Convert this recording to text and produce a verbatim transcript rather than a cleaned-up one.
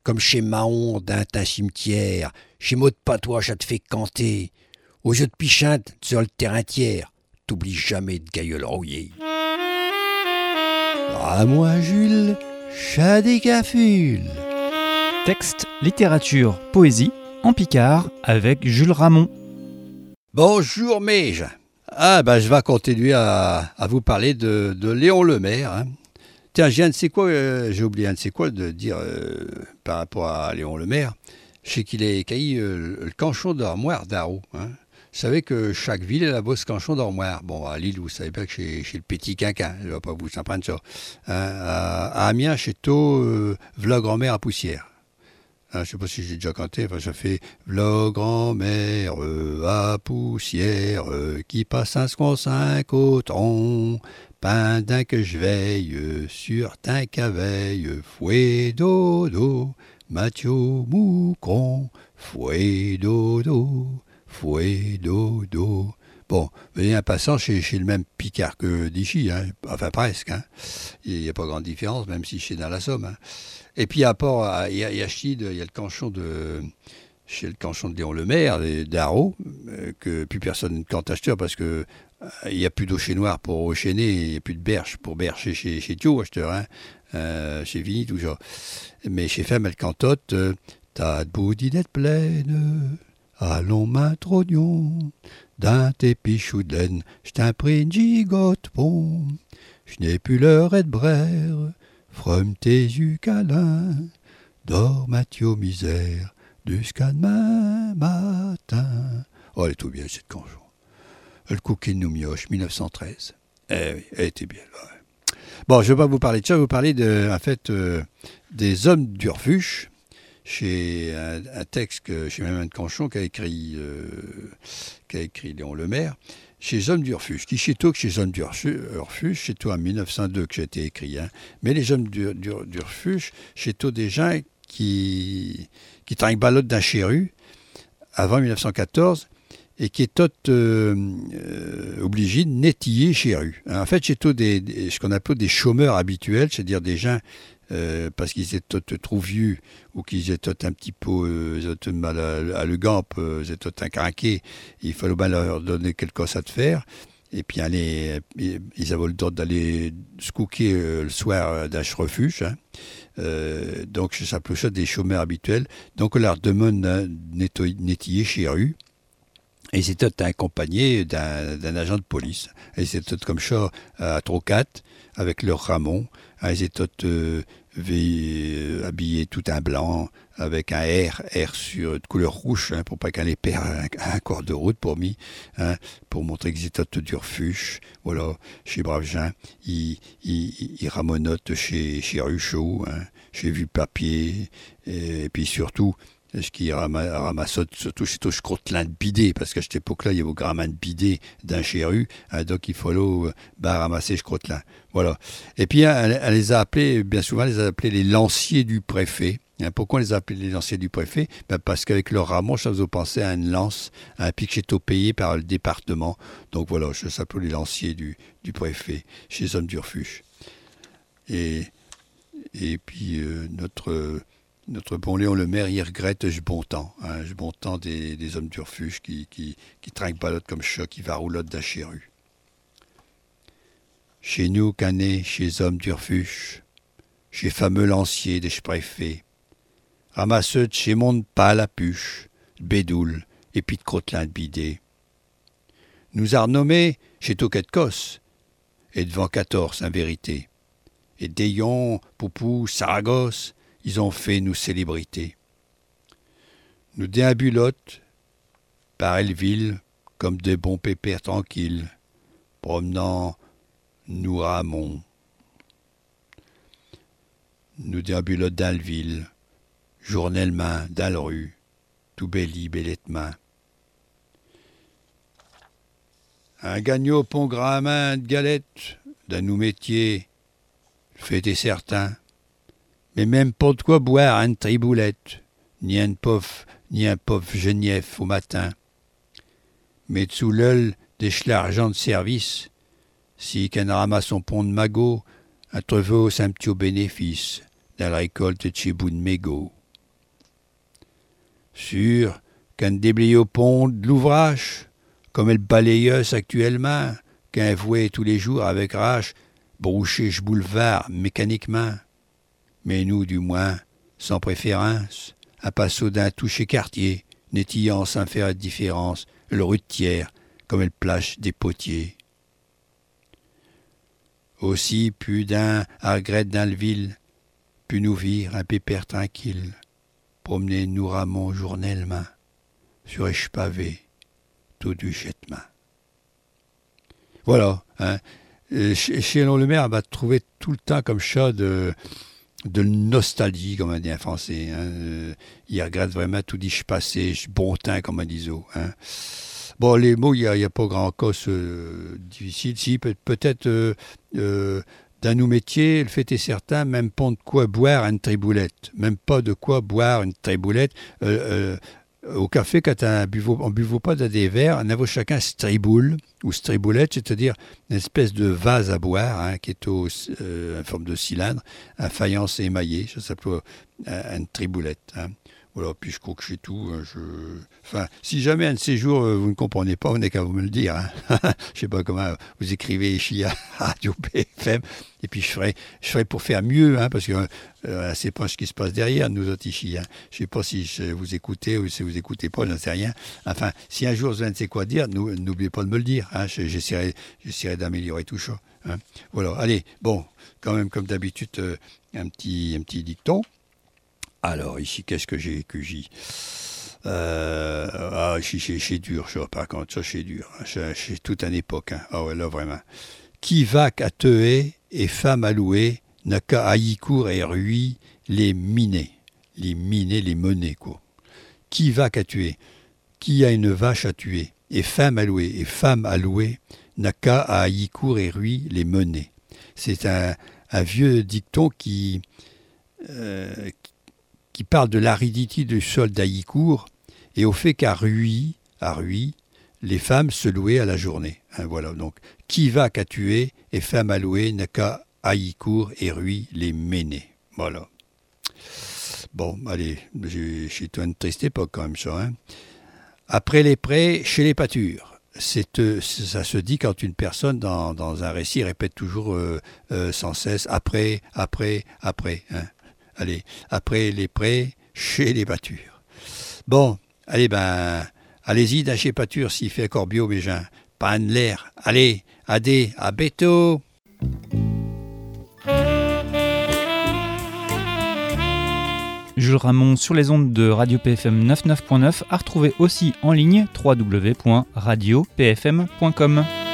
comme chez Mahon d'un tas cimetière, chez Maud Patois, ça te fait canter. Au jeu de pichinte, sur le terrain tiers, t'oublies jamais de gailleul rouillé. À moi, Jules, chat des cafules. Texte, littérature, poésie, en Picard, avec Jules Ramon. Bonjour, Mège. Ah, ben, je vais continuer à, à vous parler de, de Léon Lemaire. Hein. Tiens, j'ai un de ces quoi, euh, j'ai oublié un de ces quoi de dire euh, par rapport à Léon Lemaire. Je sais qu'il est caillé euh, le canchon d'armoire d'Arro. Hein. Vous savez que chaque ville a la bosse canchon d'armoire. Bon, à Lille, vous savez pas que chez, chez le petit quinquin, je ne vais pas vous apprendre ça. Hein, à, à Amiens, chez Taux, euh, v'là grand-mère à poussière. Hein, je ne sais pas si j'ai déjà canté, enfin, ça fait v'là grand-mère euh, à poussière euh, qui passe un squon cinq au tronc. Pendant que je veille euh, sur ta caveille, fouet dodo, Mathieu Moucron, fouet dodo. Fouet, dodo. Bon, mais un passant chez, chez le même Picard que d'Ichy, hein. Enfin presque. Hein. Il n'y a pas grande différence, même si c'est dans la Somme. Hein. Et puis à part, il y a, il y a Chide, il y a le canchon de, chez le canchon de Léon Lemaire, d'Arro, euh, que plus personne ne cante acheteur parce que euh, il n'y a plus d'Aucher Noir pour Auchéner, il n'y a plus de berche pour bercher chez, chez Thio, acheteur, hein. euh, chez Vini, toujours. Mais chez Femme, elle cantote, euh, t'as de boudinette pleine. Allons, main trognon, d'un tes pichou de laine, j't'ai pris une gigotte bon. J'n'ai plus l'heure et de brère, from tes yeux câlins, dors Mathieu misère, jusqu'à demain matin. Oh, elle est tout bien, cette canchon. Le Cookie nous mioche, dix-neuf cent treize. Eh oui, elle était bien là. Ouais. Bon, je vais pas vous parler de ça, je vais vous parler de, en fait, euh, des hommes d'Urfuche. Chez un, un texte que chez Mme Canchon qu'a écrit, euh, qu'a écrit Léon Lemaire, chez Hommes d'Urfuche, qui chez toi que chez Hommes d'Urfuche, chez toi en mille neuf cent deux que j'ai été écrit, hein. Mais les Hommes d'Urfuche, chez toi des gens qui, qui trinquent d'un chéru avant mille neuf cent quatorze et qui est tout euh, euh, obligé de netiller chéru. En fait, chez toi des, des, ce qu'on appelle des chômeurs habituels, c'est-à-dire des gens Euh, parce qu'ils étaient tout, trop vieux ou qu'ils étaient un petit peu euh, mal à, à le gamp, euh, ils étaient incraqués, il fallait bien leur donner quelque chose à te faire. Et puis aller, ils avaient le droit d'aller se couquer euh, le soir d'un refuge. Hein. Euh, donc ça s'appelait ça des chômeurs habituels. Donc on leur demande de nettoyer chez rue. Et ils étaient accompagnés d'un, d'un agent de police. Et ils étaient comme ça à Trocat, avec leur ramon. Ils étaient euh, habillés tout en blanc, avec un R, R sur, de couleur rouge, hein, pour pas qu'on les perde un, un corps de route pour mis, hein, pour montrer qu'ils étaient tout du refuge. Voilà, chez Brave Jean, ils, ils, ils ramonotent chez, chez Ruchot, hein, chez Vu Papier, et, et puis surtout, ce qui ramasse surtout chez tout ce crottelin de bidet, parce qu'à cette époque-là, il y avait au gramin de bidet d'un chéru, hein, donc il fallait bah, ramasser ce crottelin. Voilà. Et puis, elle, elle les a appelés, bien souvent, elle les a appelés les lanciers du préfet. Hein, pourquoi on les a appelés les lanciers du préfet? Ben parce qu'avec leur ramon, ça faisait penser à une lance, à un pichetto payé par le département. Donc voilà, ça s'appelait les lanciers du, du préfet, chez les hommes du refuge. Et, et puis, euh, notre... Notre bon Léon Lemaire, il regrette ce bon temps, hein, ce bon temps des, des hommes du refuge qui, qui, qui trinquent balotte comme chat, qui va roulotte d'un chéru. Chez nous, canet, chez hommes du refuge, chez fameux lanciers des préfets, ramasseux de chez monde pas la puche, de bédoule et puis de crottelin de bidet. Nous a renommés chez Toquet de Cosse, et devant quatorze, en vérité. Et Dayon, Poupou, Saragosse, ils ont fait nous célébrités. Nous déambulotes par Elleville comme des bons pépères tranquilles, promenant nous ramons. Nous déambulotes dans le ville, journellement dans la rue, tout belli, bellette main. Un gagnot pont gramin de galette, d'un nous métier, fait est certain. Mais même pas de quoi boire une triboulette, ni un pof, ni un pof genief au matin. Mais sous l'œil des l'argent de service, si qu'un ramasse son pont de magot, un trevaux un petit bénéfice, dans la récolte de chez bout de mégot. Sûr qu'un déblayé au pont de l'ouvrage, comme elle balayeuse actuellement, qu'un voué tous les jours avec rage, broucher je boulevard mécaniquement. Mais nous, du moins, sans préférence, à passeau d'un touché quartier, nétillant sans faire de différence, le rutière, comme elle plache des potiers. Aussi, plus d'un à regret dans le ville, pu nous vire un pépère tranquille, promener nous ramons journellement, sur les pavés, tout du jettement. Voilà, hein. Chez Léon Lemaire, on va trouver tout le temps comme ça de, de nostalgie, comme on dit en français. Hein. Il regrette vraiment tout dit, je passé, je bon temps, comme on dit. Hein. Bon, les mots, il n'y a, a pas grand cause euh, difficile. Si, peut, peut-être, euh, euh, dans nos métiers, le fait est certain, même pas de quoi boire une triboulette. Même pas de quoi boire une triboulette. Euh, euh, Au café, quand on ne buvait pas dans des verres, on avait chacun striboule ou striboulette, c'est-à-dire une espèce de vase à boire hein, qui est au, euh, en forme de cylindre, à faïence émaillée, ça s'appelle euh, une triboulette. Hein. Voilà, puis je crois que c'est tout. Hein, je... Enfin, si jamais un de ces jours euh, vous ne comprenez pas, vous n'avez qu'à vous me le dire. Hein. Je ne sais pas comment vous écrivez ici à Radio P F M. Et puis je ferai, je ferai pour faire mieux, hein, parce que euh, c'est pas ce qui se passe derrière nous autres ici. Hein. Je ne sais pas si je vous écoutez ou si vous écoutez pas, je n'en sais rien. Enfin, si un jour vous ne savez quoi dire, nous, n'oubliez pas de me le dire. Hein. J'essaierai, j'essaierai d'améliorer tout ça. Hein. Voilà, allez, bon, quand même comme d'habitude, euh, un petit, un petit dicton. Alors, ici, qu'est-ce que j'ai que j'ai euh, Ah, ici, c'est, c'est dur, ça, par contre, ça, c'est dur. C'est, c'est toute une époque. Hein. Ah ouais, là, vraiment. Qui va qu'à teer et femme à louer, n'a qu'à haïcourt et rui les miner. Les miner, les mener, quoi. Qui va qu'à tuer, qui a une vache à tuer, et femme à louer, et femme à louer, n'a qu'à haïcourt et rui les mener. C'est un, un vieux dicton qui... Euh, qui parle de l'aridité du sol d'Haïcourt et au fait qu'à Ruy, à Ruy, les femmes se louaient à la journée. Hein, voilà, donc, qui va qu'à tuer et femme à louer n'a qu'à Haïcourt et Ruy les mener. Voilà. Bon, allez, j'ai, j'ai une triste époque quand même ça. Hein. Après les prés, chez les pâtures. C'est, euh, ça se dit quand une personne dans, dans un récit répète toujours euh, euh, sans cesse après, après, après. Hein. Allez, après les prés, chez les pâtures. Bon, allez, ben, allez-y dans chez pâtures s'il fait encore bio, mes gens. Pas de l'air. Allez, adé, à béto. Jules Ramon sur les ondes de Radio P F M quatre-vingt-neuf point neuf, à retrouver aussi en ligne w w w point radio p f m point com.